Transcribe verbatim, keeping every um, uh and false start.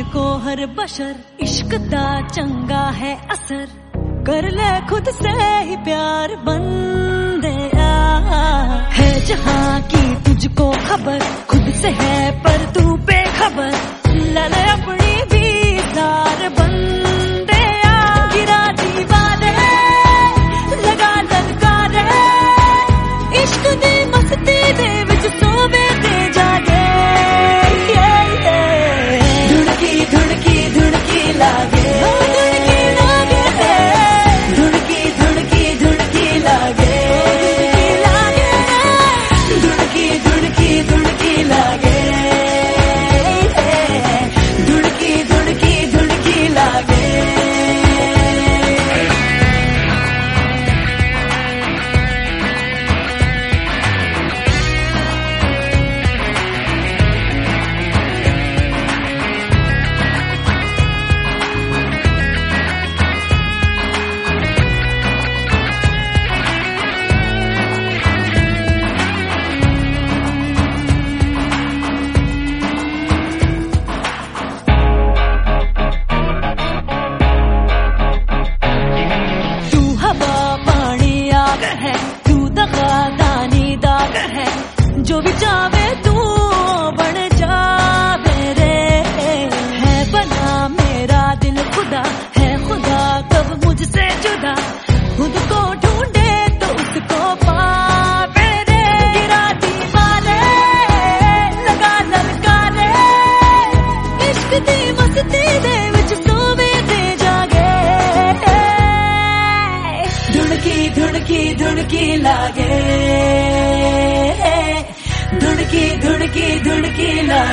को हर बशर इश्क दा चंगा है असर, कर ले खुद से ही प्यार बंदे है जहां की तुझको खबर, खुद से है पर तू बेखबर, ले अपनी भी दार बंदे गिरा दीवाने लगा ललकारे, इश्क दी मस्ती दे विच सोवे ते जागे, धुड़की धुड़की धुड़की लागे, धुड़की लागे, धुड़की धुड़की धुड़की लागे, धुड़की धुड़की धुड़की लागे, धुड़की धुड़की धुड़की लागे। जो भी चाहे तू बन जावे रे, है बना मेरा दिल खुदा, है खुदा कब मुझसे जुदा, खुद को ढूंढे तो उसको पावे रे, गिरा दीवाने लगा ललकारे, इश्क दी मस्ती दे विच सोवे ते जागे, धुड़की धुड़की धुड़की लागे, धुड़की धुड़की धुड़की लागे।